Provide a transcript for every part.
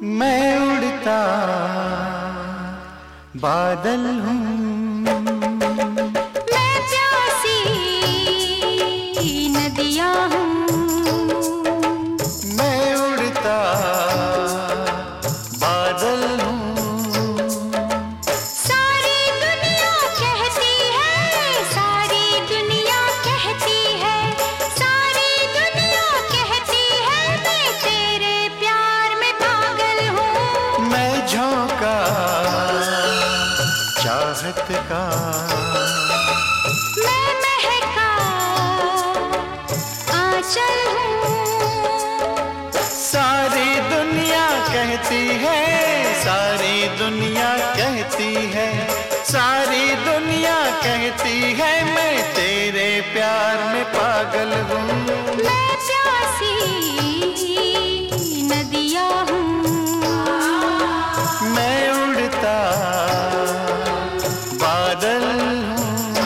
मैं उड़ता बादल हूँ, मैं प्यासी नदियाँ हूँ। मैं उड़ता बादल हूँ। सारी दुनिया कहती है, सारी दुनिया कहती है, सारी दुनिया कहती है, मैं तेरे प्यार में पागल हूँ। मैं झोंका चाहत का, मैं महका आंचल हूँ। सारी दुनिया कहती है, सारी दुनिया कहती है, सारी दुनिया कहती है, मैं तेरे प्यार में पागल हूँ। मैं प्यासी नदियाँ हूँ, मैं उड़ता बादल हूँ।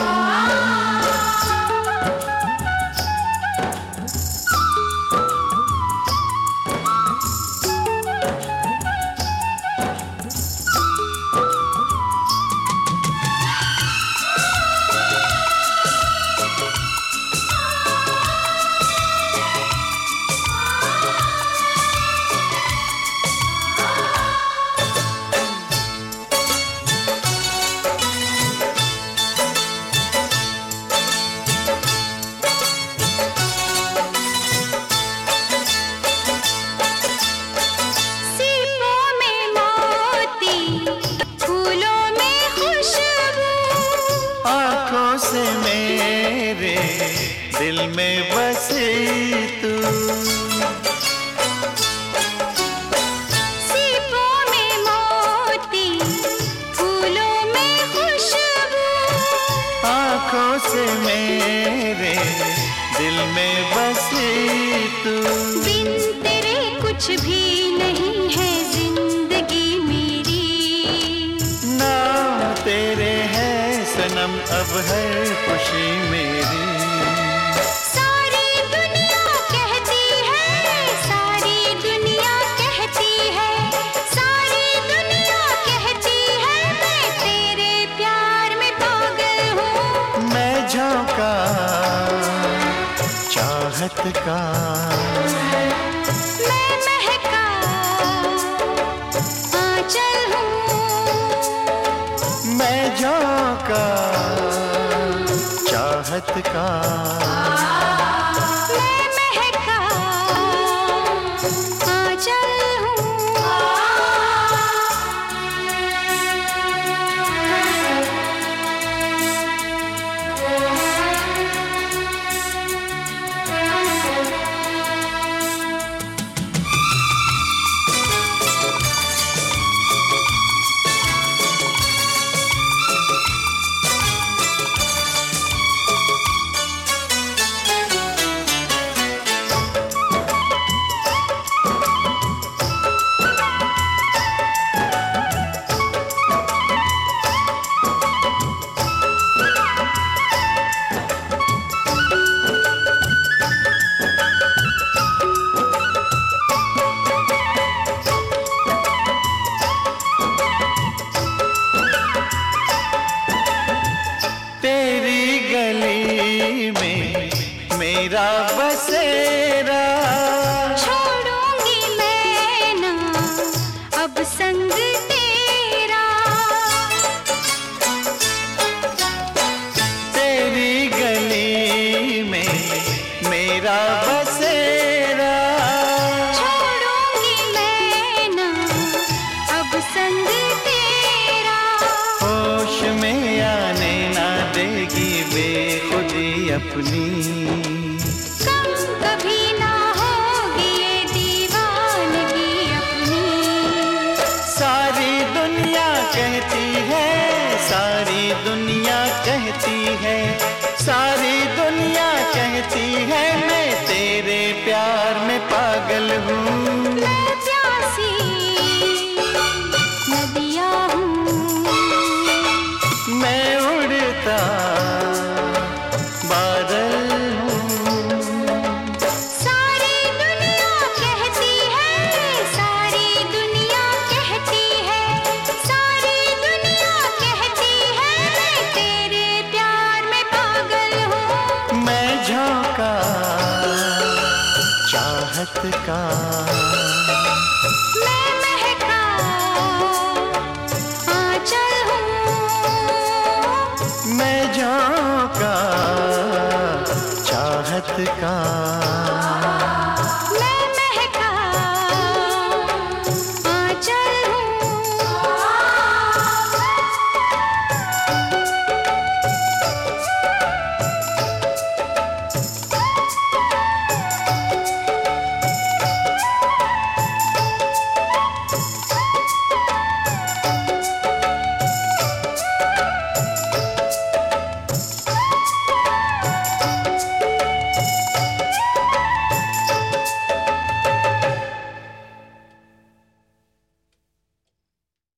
से मेरे दिल में बसी तू, सीपों में मोती, फूलों में खुशबू, आँखों से मेरे दिल में बसी तू। बिन तेरे कुछ भी नहीं है जिंदगी मेरी, नाम तेरे है सनम अब है खुशी मेरी। सारी दुनिया कहती है, सारी दुनिया कहती है, सारी दुनिया कहती है, मैं तेरे प्यार में पागल हूँ। मैं झोंका चाहत का, मैं महका आंचल हूँ। मैं झोंका चाहत का, मैं महका आंचल हूँ। तेरी गली में मेरा बसेरा, छोड़ूंगी मैं ना अब संग तेरा, तेरी गली में मेरा बसेरा, छोड़ूंगी मैं ना अब संग तेरा। होश में आने ना देगी बेखुदी अपनी, कम कभी ना होगी ये दीवानगी अपनी। सारी दुनिया कहती है, सारी दुनिया कहती है, सारी दुनिया कहती है, मैं तेरे प्यार में पागल हूँ। मैं प्यासी नदियाँ हूँ, मैं उड़ता बादल हूँ। चाहत का।